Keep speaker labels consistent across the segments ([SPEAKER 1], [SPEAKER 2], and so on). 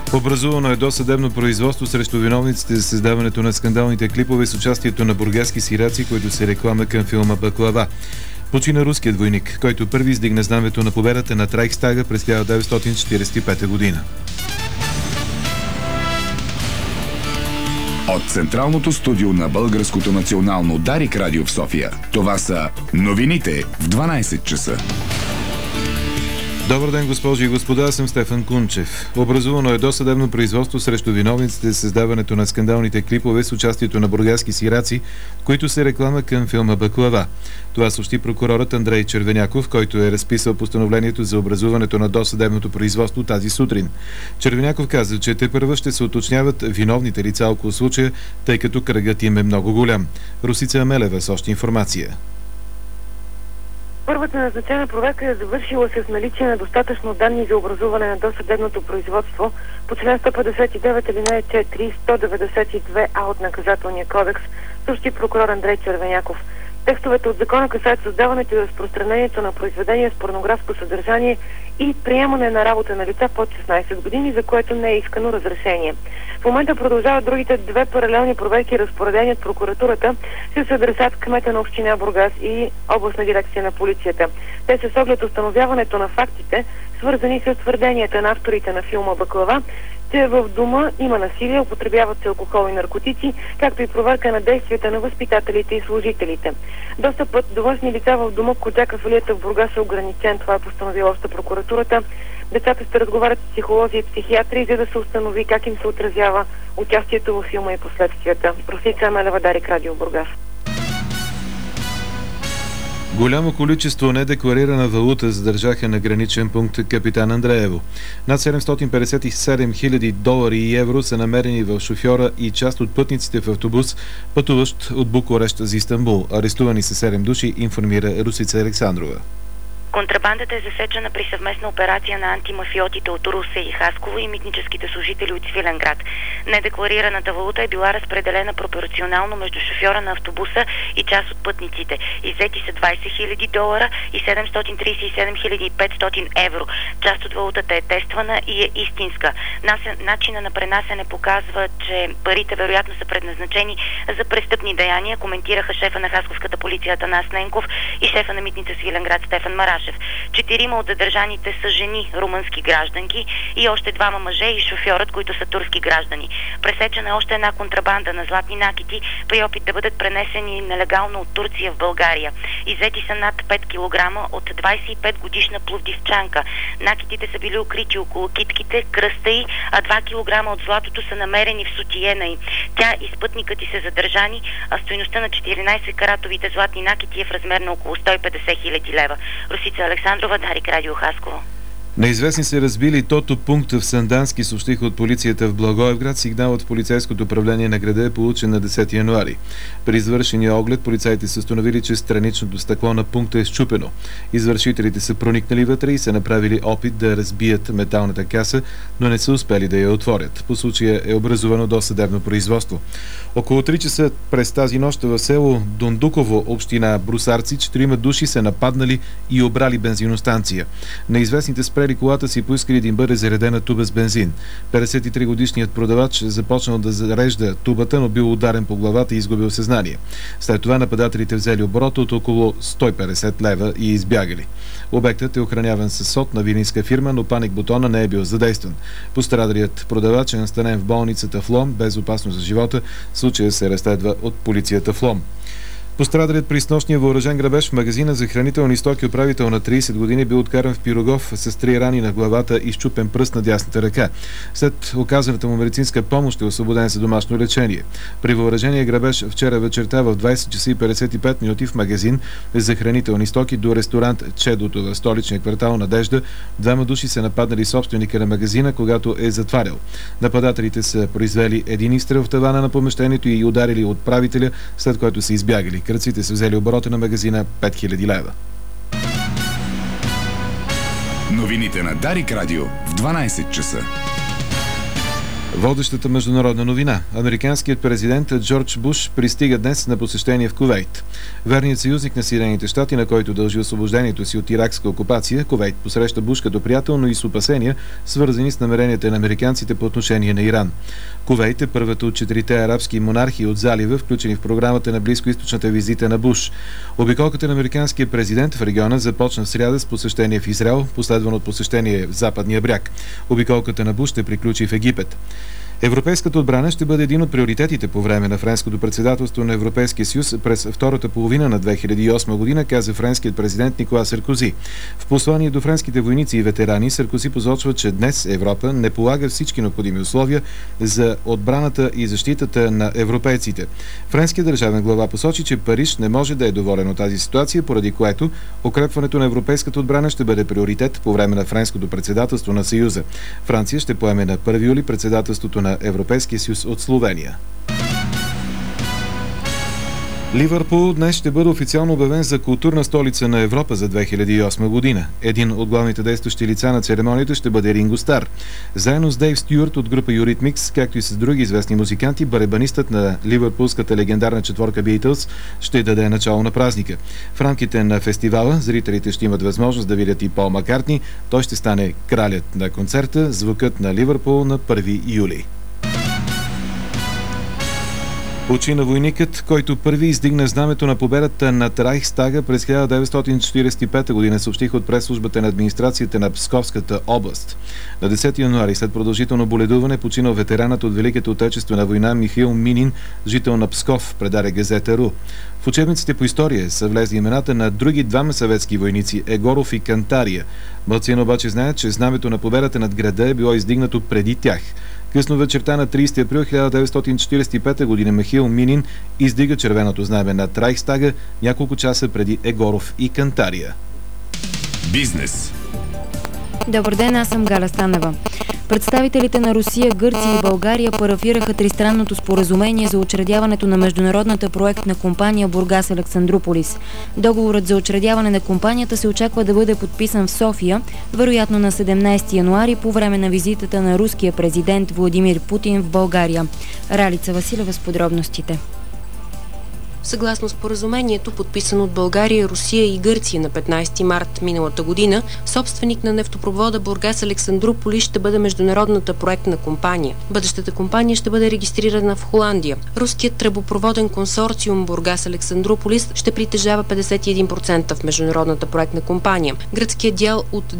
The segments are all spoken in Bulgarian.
[SPEAKER 1] Образувано е досъдебно производство срещу виновниците за създаването на скандалните клипове с участието на бургаски сираци, които се реклама към филма "Баклава". Почина руският войник, който първи издигна знамето на победата над Райхстага през 1945 година.
[SPEAKER 2] От Централното студио на Българското национално Дарик радио в София, това са новините в 12 часа.
[SPEAKER 1] Добър ден, госпожи и господа, аз съм Стефан Кунчев. Образувано е досъдебно производство срещу виновниците за създаването на скандалните клипове с участието на бургаски сираци, които се реклама към филма "Баклава". Това съобщи прокурорът Андрей Червеняков, който е разписал постановлението за образуването на досъдебното производство тази сутрин. Червеняков каза, че тепърва ще се уточняват виновните лица около случая, тъй като кръгът им е много голям. Русица Амелева с още информация.
[SPEAKER 3] Първата назначена проверка е завършила с наличие на достатъчно данни за образуване на досъдебното производство по член 159 алинея 4 и 192а от Наказателния кодекс, съобщи прокурор Андрей Червеняков. Текстовете от закона касаят създаването и разпространението на произведения с порнографско съдържание и приемане на работа на лица под 16 години, за което не е искано разрешение. В момента продължават другите две паралелни проверки, разпоредени от прокуратурата с адресат кмета на община Бургас и областна дирекция на полицията. Те са с оглед установяването на фактите, свързани с твърденията на авторите на филма "Баклава", че в дома има насилие, употребяват се алкохол и наркотици, както и проверка на действията на възпитателите и служителите. Достъпът до външни лица в дома "Коджака" в алията в Бургас е ограничен, това е постановила още прокуратурата. Децата ще разговарят с психолози и психиатри, за да се установи как им се отразява участието във филма и последствията. Русица Амелева, Дарик радио, Бургас.
[SPEAKER 1] Голямо количество недекларирана валута задържаха на граничен пункт Капитан Андреево. Над 757 000 долари и евро са намерени в шофьора и част от пътниците в автобус, пътуващ от Букурещ за Истанбул. Арестувани са 7 души, информира Русица Александрова.
[SPEAKER 4] Контрабандата е засечена при съвместна операция на антимафиотите от Русе и Хасково и митническите служители от Свиленград. Недекларираната валута е била разпределена пропорционално между шофьора на автобуса и част от пътниците. Иззети са 20 000 долара и 737 500 евро. Част от валутата е тествана и е истинска. Начина на пренасене показва, че парите вероятно са предназначени за престъпни деяния, коментираха шефа на Хасковската полиция Атанас Ненков и шефа на митница Свиленград Стефан Марашев. 4 от задържаните са жени, румънски гражданки, и още 2 мъже и шофьорът, които са турски граждани. Пресечена е още една контрабанда на златни накити при опит да бъдат пренесени нелегално от Турция в България. Иззети са над 5 кг от 25 годишна пловдивчанка. Накитите са били укрити около китките, кръста й, а 2 кг от златото са намерени в сутиена й. Тя и спътникът й са задържани, а стойността на 14-каратовите златни накити е в размер на около 150 000 лева. Русица Александрова, Дарик радио, Хасково.
[SPEAKER 1] Неизвестни са разбили тото пункта в Сандански, съобщиха от полицията в Благоевград. Сигналът в полицейското управление на града е получен на 10 януари. При извършения оглед полицаите са установили, че страничното стъкло на пункта е счупено. Извършителите са проникнали вътре и са направили опит да разбият металната каса, но не са успели да я отворят. По случая е образувано досъдебно производство. Около 3 часа през тази нощ в село Дондуково, община Брусарци, 4 души са нападнали и обрали бензиностанция. Неизвестните спрели колата си и поискали да им бъде заредена туба с бензин. 53-годишният продавач започнал да зарежда тубата, но бил ударен по главата и изгубил съзнание. След това нападателите взели оборота от около 150 лева и избягали. Обектът е охраняван със СОТ на вининска фирма, но паник бутона не е бил задействан. Пострадалият продавач е настанен в болницата в Лом без опасност за живота. Случая се разследва от полицията в Лом. Пострадалият при снощния въоръжен грабеж в магазина за хранителни стоки управител на 30 години бил откаран в Пирогов с 3 рани на главата и счупен пръст на дясната ръка. След оказаната му медицинска помощ е освободен за домашно лечение. При въоръжения грабеж вчера вечерта в 20 часа и 55 минути в магазин за хранителни стоки до ресторант Чедото в столичния квартал Надежда 2 души са нападнали собственика на магазина, когато е затварял. Нападателите са произвели един изстрел в тавана на помещението и ударили отправителя, след което са избягали. Кръците са взели оборота на магазина 5000 лева.
[SPEAKER 2] Новините на Дарик радио в 12 часа.
[SPEAKER 1] Водещата международна новина. Американският президент Джордж Буш пристига днес на посещение в Кувейт. Верният съюзник на Съединените щати, на който дължи освобождението си от иракска окупация, Кувейт посреща Буш като приятел, но и с опасения, свързани с намеренията на американците по отношение на Иран. Кувейт е първата от 4-те арабски монархии от залива, включени в програмата на близкоизточната визита на Буш. Обиколката на американския президент в региона започна в сряда с посещение в Израел, последвано от посещение в Западния бряг. Обиколката на Буш ще приключи в Египет. Европейската отбрана ще бъде един от приоритетите по време на френското председателство на Европейския съюз през втората половина на 2008 година, каза френският президент Никола Саркози. В послание до френските войници и ветерани Саркози посочва, че днес Европа не полага всички необходими условия за отбраната и защитата на европейците. Френският държавен глава посочи, че Париж не може да е доволен от тази ситуация, поради което укрепването на европейската отбрана ще бъде приоритет по време на френското председателство на Съюза. Франция ще поеме на 1 юли председателството на Европейския съюз от Словения. Ливърпул днес ще бъде официално обявен за културна столица на Европа за 2008 година. Един от главните действащи лица на церемонията ще бъде Ринго Стар. Заедно с Дейв Стюарт от група Eurythmics, както и с други известни музиканти, барабанистът на ливърпулската легендарна четворка Beatles ще даде начало на празника. В рамките на фестивала зрителите ще имат възможност да видят и Пол Маккартни. Той ще стане кралят на концерта "Звукът на Ливърпул" на 1 юли. Почина войникът, който първи издигна знамето на победата над Райхстага през 1945 година, съобщиха от пресслужбата на администрацията на Псковската област. На 10 януари, след продължително боледуване, починал ветеранът от Великата отечествена война Михаил Минин, жител на Псков, предаде газета.ру. В учебниците по история са влезли имената на други двама съветски войници – Егоров и Кантария. Малцина обаче знаят, че знамето на победата над града е било издигнато преди тях. Късно вечерта на 30 април 1945 година Михаил Минин издига червеното знаме над Райхстага няколко часа преди Егоров и Кантария.
[SPEAKER 2] Бизнес.
[SPEAKER 5] Добър ден, аз съм Галя Станева. Представителите на Русия, Гърция и България парафираха тристранното споразумение за учредяването на международната проектна компания Бургас Александруполис. Договорът за учредяване на компанията се очаква да бъде подписан в София, вероятно на 17 януари по време на визитата на руския президент Владимир Путин в България. Ралица Василева с подробностите.
[SPEAKER 6] Съгласно споразумението, подписано от България, Русия и Гърция на 15 март миналата година, собственик на нефтопровода Бургас Александруполис ще бъде международната проектна компания. Бъдещата компания ще бъде регистрирана в Холандия. Руският тръбопроводен консорциум Бургас Александруполис ще притежава 51% в международната проектна компания. Гръцкият дял от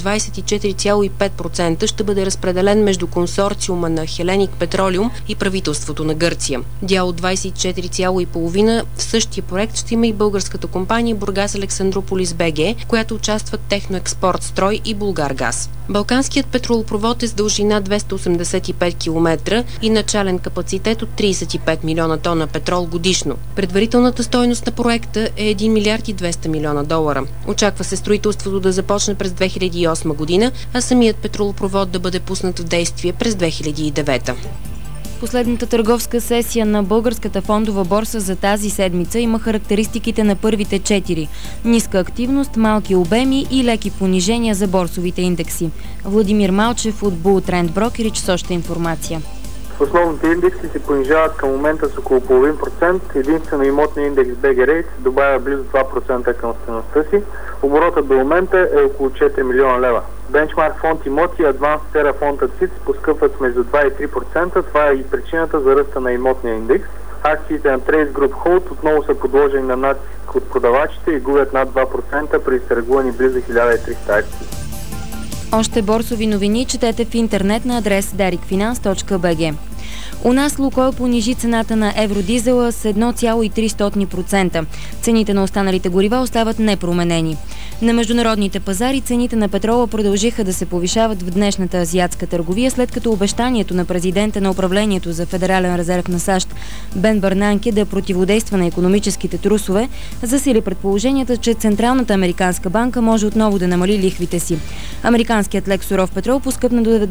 [SPEAKER 6] 24,5% ще бъде разпределен между консорциума на Хеленик Петролиум и правителството на Гърция. Дял от 24,5% в същия проект ще има и българската компания Бургас Александруполис БГ, която участват Техноекспорт Строй и Булгаргаз. Балканският петролопровод е с дължина 285 км и начален капацитет от 35 милиона тона петрол годишно. Предварителната стойност на проекта е 1 милиард и 200 милиона долара. Очаква се строителството да започне през 2008 година, а самият петролопровод да бъде пуснат в действие през 2009.
[SPEAKER 5] Последната търговска сесия на Българската фондова борса за тази седмица има характеристиките на първите 4. Ниска активност, малки обеми и леки понижения за борсовите индекси. Владимир Малчев от Bull Trend Brokerage с още информация.
[SPEAKER 7] Основните индекси се понижават към момента с около 0,5%. Единствено имотния индекс BG добавя близо 2% към стойността си. Оборотът до момента е около 4 милиона лева. Бенчмарк фонд имоти и Advanced Terra фонд АЦИЦ поскъпват между 2 и 3%. Това е и причината за ръста на имотния индекс. Акциите на Trace Group Hold отново са подложени на натиск от продавачите и губят над 2% при търгувани близо 1300 акции.
[SPEAKER 5] Още борсови новини четете в интернет на адрес darikfinance.bg. У нас Лукойл понижи цената на евродизела с 1,3%. Цените на останалите горива остават непроменени. На международните пазари цените на петрола продължиха да се повишават в днешната азиатска търговия, след като обещанието на президента на управлението за Федерален резерв на САЩ Бен Бернанке да противодейства на икономическите трусове засили предположенията, че Централната американска банка може отново да намали лихвите си. Американският лек суров петрол поскъпна до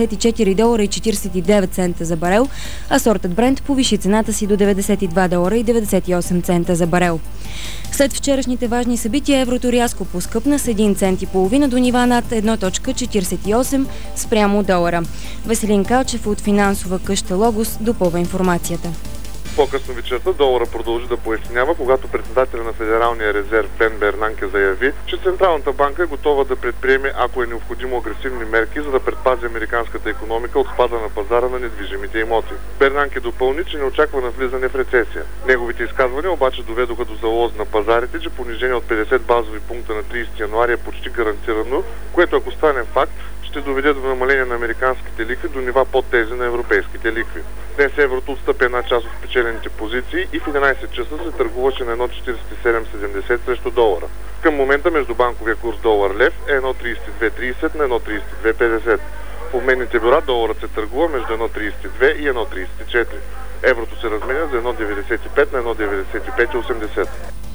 [SPEAKER 5] $94,49 за барел, а сортът Брент повиши цената си до $92,98 за барел. След вчерашните важни събития, еврото рязко поскъпна с 1,5 цента до нива над 1,48 спрямо долара. Веселин Калчев от финансова къща Логос допълва информацията.
[SPEAKER 8] По-късно вечерта долара продължи да поевтинява, когато председателя на Федералния резерв Бен Бернанке заяви, че Централната банка е готова да предприеме, ако е необходимо, агресивни мерки, за да предпази американската икономика от спада на пазара на недвижимите имоти. Бернанке допълни, че не очаква навлизане в рецесия. Неговите изказвания обаче доведоха до залоз на пазарите, че понижение от 50 базови пункта на 30 януари е почти гарантирано, което ако стане факт, ще доведе до намаление на американските лихви до нива под тези на европейските лихви. Днес еврото отстъпи една част от спечелените позиции и в 11 часа се търгуваше на 1,4770 срещу долара. Към момента междубанковия курс долар-лев е 1,3230 на 1,3250. В обменните бюра доларът се търгува между 1,32 и 1,34. Еврото се разменя за 1,95 на 1,9580.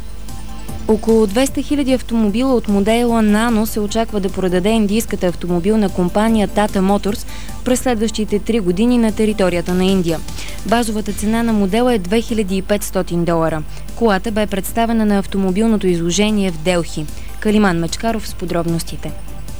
[SPEAKER 5] Около 200 000 автомобила от модела Nano се очаква да продаде индийската автомобилна компания Tata Motors през следващите 3 години на територията на Индия. Базовата цена на модела е $2500. Колата бе представена на автомобилното изложение в Делхи. Калиман Мечкаров с подробностите.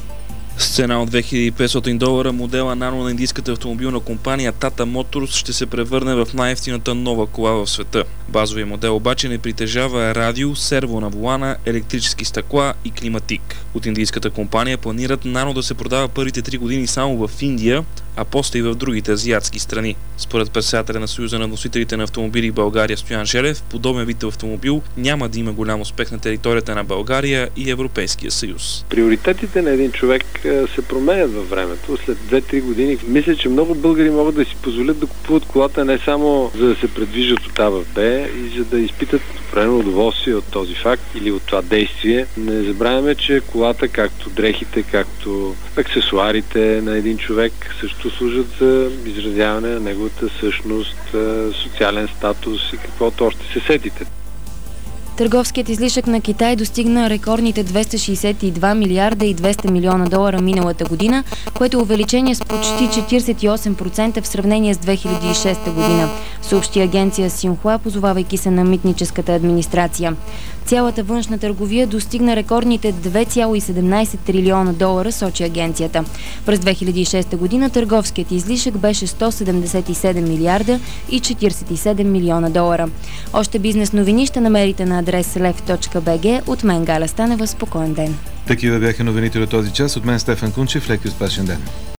[SPEAKER 9] С цена от $2500 модела Nano на индийската автомобилна компания Tata Motors ще се превърне в най-евтината нова кола в света. Базовия модел обаче не притежава радио, серво на волана, електрически стъкла и климатик. От индийската компания планират Nano да се продава първите 3 години само в Индия, а после и в другите азиатски страни. Според председателя на Съюза на носителите на автомобили в България Стоян Желев, подобен вид автомобил няма да има голям успех на територията на България и Европейския съюз.
[SPEAKER 10] Приоритетите на един човек се променят във времето. След 2-3 години мисля, че много българи могат да си позволят да купуват колата не само за да се предвижат от А в Б, и за да изпитат определено удоволствие от този факт или от това действие. Не забравяме, че колата, както дрехите, както аксесуарите на един човек, също служат за изразяване на неговата същност, социален статус и каквото още се сетите.
[SPEAKER 5] Търговският излишък на Китай достигна рекордните $262 милиарда и 200 милиона миналата година, което е увеличение с почти 48% в сравнение с 2006 година, съобщи агенция Синхуа, позовавайки се на митническата администрация. Цялата външна търговия достигна рекордните $2,17 трилиона, сочи агенцията. През 2006 година търговският излишък беше $177 милиарда и 47 милиона долара. Още бизнес новини ще намерите на адрес lev.bg. От мен Галя Станева, спокоен ден.
[SPEAKER 1] Такива бяха новините до този час. От мен Стефан Кунчев, лек и успешен ден.